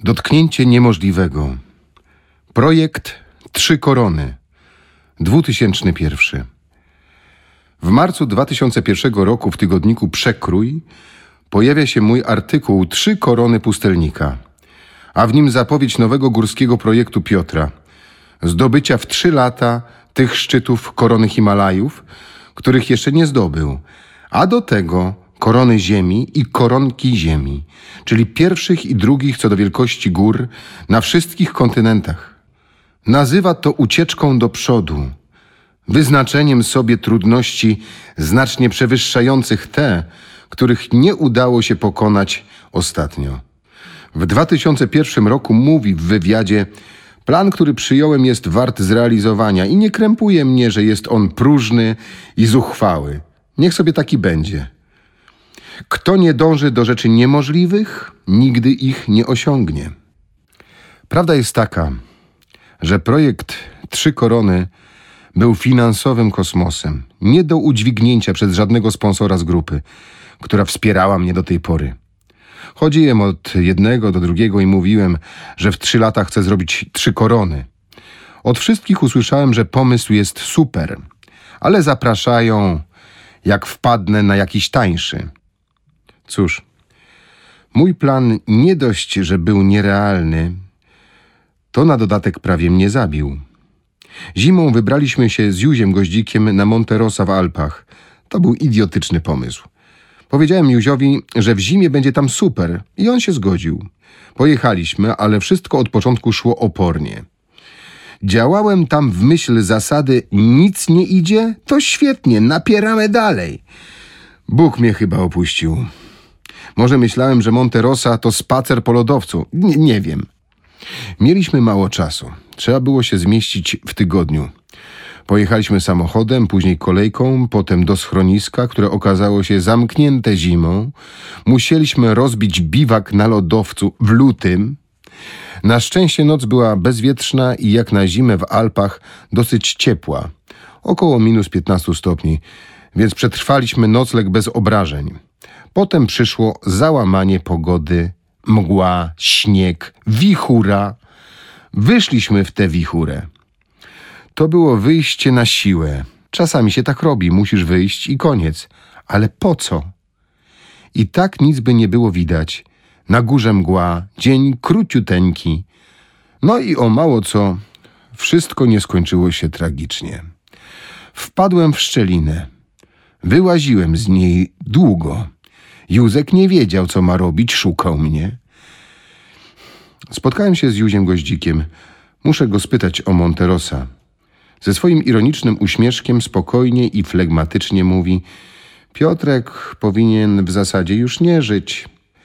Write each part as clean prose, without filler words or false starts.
Dotknięcie niemożliwego. Projekt 3 korony. 2001. W marcu 2001 roku w tygodniku Przekrój pojawia się mój artykuł 3 korony pustelnika, a w nim zapowiedź nowego górskiego projektu Piotra. Zdobycia w 3 lata tych szczytów korony Himalajów, których jeszcze nie zdobył, a do tego korony ziemi i koronki ziemi, czyli pierwszych i drugich co do wielkości gór na wszystkich kontynentach. Nazywa to ucieczką do przodu, wyznaczeniem sobie trudności znacznie przewyższających te, których nie udało się pokonać ostatnio. W 2001 roku mówi w wywiadzie: plan, który przyjąłem, jest wart zrealizowania i nie krępuje mnie, że jest on próżny i zuchwały. Niech sobie taki będzie. Kto nie dąży do rzeczy niemożliwych, nigdy ich nie osiągnie. Prawda jest taka, że projekt 3 korony był finansowym kosmosem, nie do udźwignięcia przez żadnego sponsora z grupy, która wspierała mnie do tej pory. Chodziłem od jednego do drugiego i mówiłem, że w 3 lata chcę zrobić 3 korony. Od wszystkich usłyszałem, że pomysł jest super, ale zapraszają, jak wpadnę na jakiś tańszy. Cóż, mój plan nie dość, że był nierealny, to na dodatek prawie mnie zabił. Zimą wybraliśmy się z Józiem Goździkiem na Monte Rosa w Alpach. To był idiotyczny pomysł. Powiedziałem Józiowi, że w zimie będzie tam super i on się zgodził. Pojechaliśmy, ale wszystko od początku szło opornie. Działałem tam w myśl zasady: nic nie idzie, to świetnie, napieramy dalej. Bóg mnie chyba opuścił. Może myślałem, że Monte Rosa to spacer po lodowcu. Nie wiem. Mieliśmy mało czasu. Trzeba było się zmieścić w tygodniu. Pojechaliśmy samochodem, później kolejką, potem do schroniska, które okazało się zamknięte zimą. Musieliśmy rozbić biwak na lodowcu w lutym. Na szczęście noc była bezwietrzna i jak na zimę w Alpach dosyć ciepła. Około -15 stopni, więc przetrwaliśmy nocleg bez obrażeń. Potem przyszło załamanie pogody, mgła, śnieg, wichura. Wyszliśmy w tę wichurę. To było wyjście na siłę. Czasami się tak robi, musisz wyjść i koniec. Ale po co? I tak nic by nie było widać. Na górze mgła, dzień króciuteńki. No i o mało co, wszystko nie skończyło się tragicznie. Wpadłem w szczelinę. Wyłaziłem z niej długo. Józek nie wiedział, co ma robić, szukał mnie. Spotkałem się z Józiem Goździkiem. Muszę go spytać o Monte Rosa. Ze swoim ironicznym uśmieszkiem spokojnie i flegmatycznie mówi: Piotrek powinien w zasadzie już nie żyć.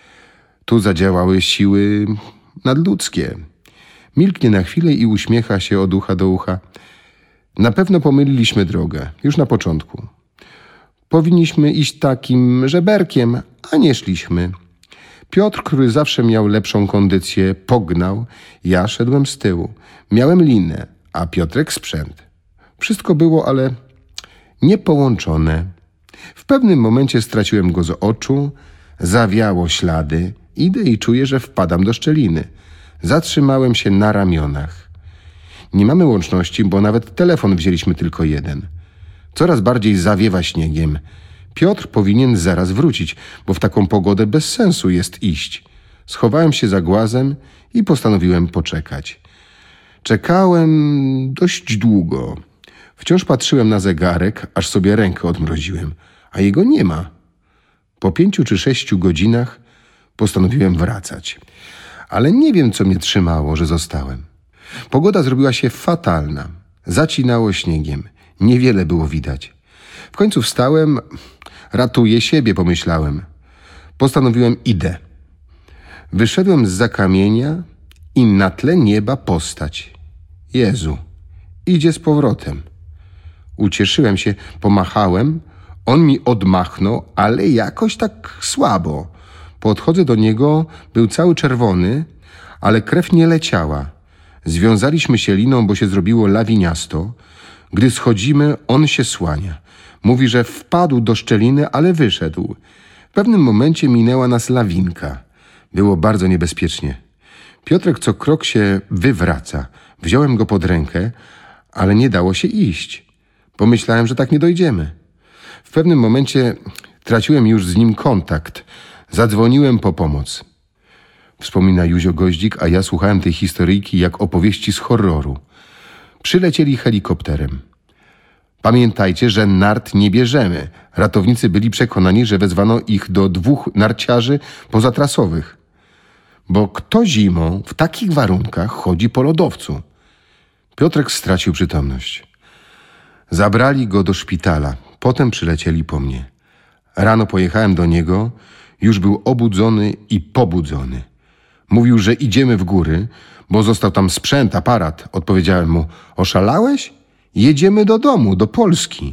Tu zadziałały siły nadludzkie. Milknie na chwilę i uśmiecha się od ucha do ucha. Na pewno pomyliliśmy drogę, już na początku. Powinniśmy iść takim żeberkiem, a nie szliśmy. Piotr, który zawsze miał lepszą kondycję, pognał. Ja szedłem z tyłu. Miałem linę, a Piotrek sprzęt. Wszystko było, ale niepołączone. W pewnym momencie straciłem go z oczu, zawiało ślady. Idę i czuję, że wpadam do szczeliny. Zatrzymałem się na ramionach. Nie mamy łączności, bo nawet telefon wzięliśmy tylko jeden. Coraz bardziej zawiewa śniegiem. Piotr powinien zaraz wrócić, bo w taką pogodę bez sensu jest iść. Schowałem się za głazem i postanowiłem poczekać. Czekałem dość długo. Wciąż patrzyłem na zegarek, aż sobie rękę odmroziłem, a jego nie ma. Po 5 czy 6 godzinach postanowiłem wracać. Ale nie wiem, co mnie trzymało, że zostałem. Pogoda zrobiła się fatalna. Zacinało śniegiem. Niewiele było widać. W końcu wstałem. Ratuję siebie, pomyślałem. Postanowiłem: idę. Wyszedłem zza kamienia i na tle nieba postać. Jezu, idzie z powrotem. Ucieszyłem się, pomachałem. On mi odmachnął, ale jakoś tak słabo. Podchodzę do niego, był cały czerwony, ale krew nie leciała. Związaliśmy się liną, bo się zrobiło lawiniasto. Gdy schodzimy, on się słania. Mówi, że wpadł do szczeliny, ale wyszedł. W pewnym momencie minęła nas lawinka. Było bardzo niebezpiecznie. Piotrek co krok się wywraca. Wziąłem go pod rękę, ale nie dało się iść. Pomyślałem, że tak nie dojdziemy. W pewnym momencie traciłem już z nim kontakt. Zadzwoniłem po pomoc. Wspomina Józio Goździk, a ja słuchałem tej historyjki jak opowieści z horroru. Przylecieli helikopterem. Pamiętajcie, że nart nie bierzemy. Ratownicy byli przekonani, że wezwano ich do 2 narciarzy pozatrasowych. Bo kto zimą w takich warunkach chodzi po lodowcu? Piotrek stracił przytomność. Zabrali go do szpitala. Potem przylecieli po mnie. Rano pojechałem do niego. Już był obudzony i pobudzony. Mówił, że idziemy w góry, bo został tam sprzęt, aparat. Odpowiedziałem mu: oszalałeś? Jedziemy do domu, do Polski.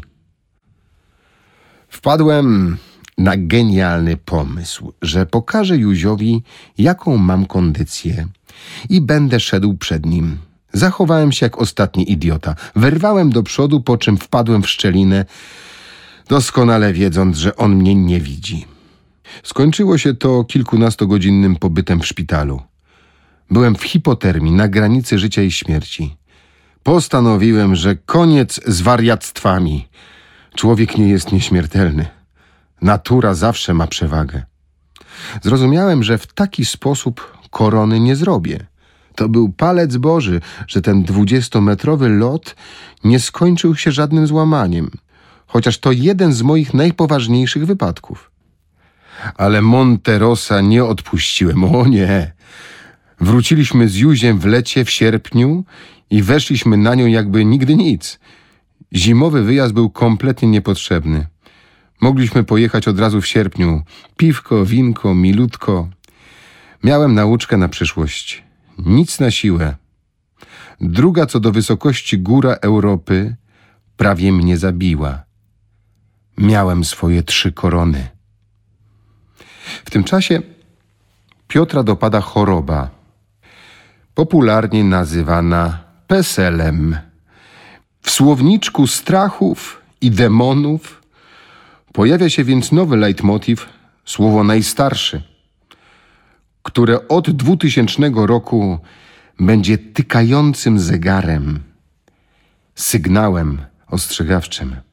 Wpadłem na genialny pomysł, że pokażę Józiowi, jaką mam kondycję i będę szedł przed nim. Zachowałem się jak ostatni idiota. Wyrwałem do przodu, po czym wpadłem w szczelinę, doskonale wiedząc, że on mnie nie widzi. Skończyło się to kilkunastogodzinnym pobytem w szpitalu. Byłem w hipotermii, na granicy życia i śmierci. Postanowiłem, że koniec z wariactwami. Człowiek nie jest nieśmiertelny. Natura zawsze ma przewagę. Zrozumiałem, że w taki sposób korony nie zrobię. To był palec Boży, że ten 20-metrowy lot nie skończył się żadnym złamaniem. Chociaż to jeden z moich najpoważniejszych wypadków. Ale Monterosa nie odpuściłem. O nie! Wróciliśmy z Józiem w lecie w sierpniu i weszliśmy na nią jakby nigdy nic. Zimowy wyjazd był kompletnie niepotrzebny. Mogliśmy pojechać od razu w sierpniu. Piwko, winko, milutko. Miałem nauczkę na przyszłość. Nic na siłę. Druga co do wysokości góra Europy prawie mnie zabiła. Miałem swoje 3 korony. W tym czasie Piotra dopada choroba, popularnie nazywana PESEL-em. W słowniczku strachów i demonów pojawia się więc nowy leitmotiv, słowo najstarszy, które od 2000 roku będzie tykającym zegarem, sygnałem ostrzegawczym.